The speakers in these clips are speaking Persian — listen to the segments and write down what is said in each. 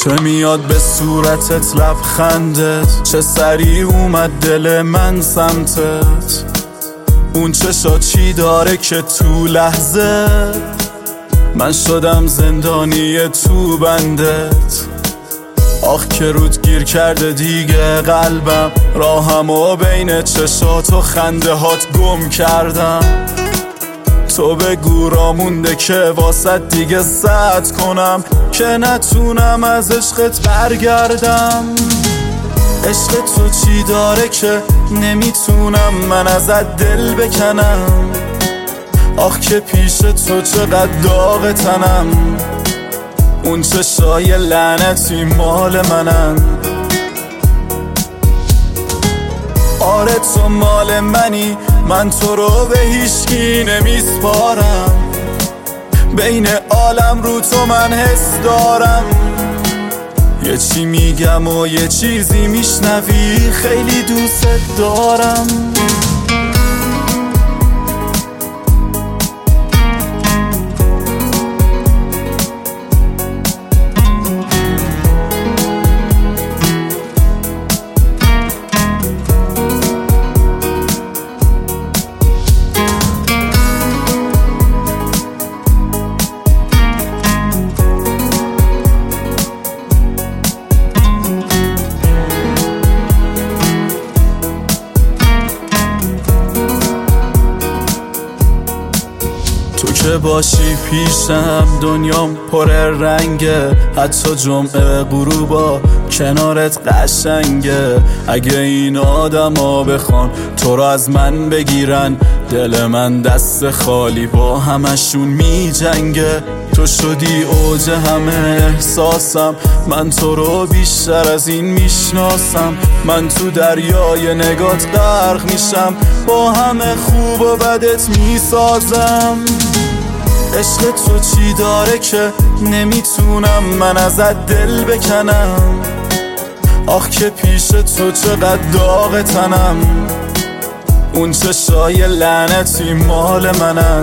که میاد به صورتت لبخندت، چه سریع اومد دل من سمتت. اون چشا چی داره که تو لحظه من شدم زندانی تو بندت. آخ که رود گیر کرده دیگه قلبم، راهمو بین چشات و خنده هات گم کردم. تو بگو را مونده که واسه دیگه زد کنم که نتونم از عشقت برگردم. عشق تو چی داره که نمیتونم من ازت دل بکنم. آخ که پیش تو چقدر داغ تنم، اون چشای لعنتی مال منن. آره تو مال منی، من تو رو به هیچکی نمیسپارم. بین عالم رو تو من حس دارم. یه چی میگم و یه چیزی میشنوی، خیلی دوست دارم. تو که باشی پیشم دنیام پر رنگه، حتی جمعه غروبا کنارت قشنگه. اگه این آدما بخوان تو رو از من بگیرن، دل من دست خالی با همشون می جنگه. تو شدی اوج همه احساسم، من تو رو بیشتر از این میشناسم. من تو دریای نگات غرق میشم، با همه خوب و بدت میسازم. عشق تو چی داره که نمیتونم من ازت دل بکنم. آخ که پیش تو چقدر داغ تنم، اون چشای لعنتی مال منن.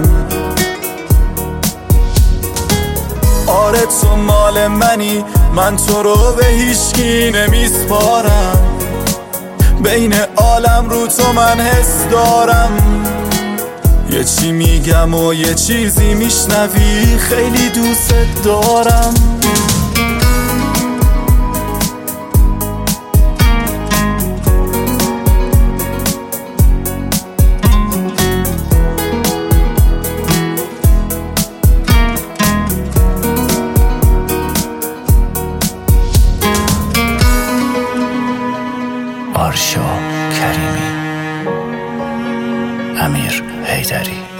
آره تو مال منی، من تو رو به هیچکی نمیسپارم. بین عالم رو تو من حس دارم. یه چی میگم و یه چیزی میشنوی، خیلی دوست دارم. آرشو کریمی، امیر حیدری.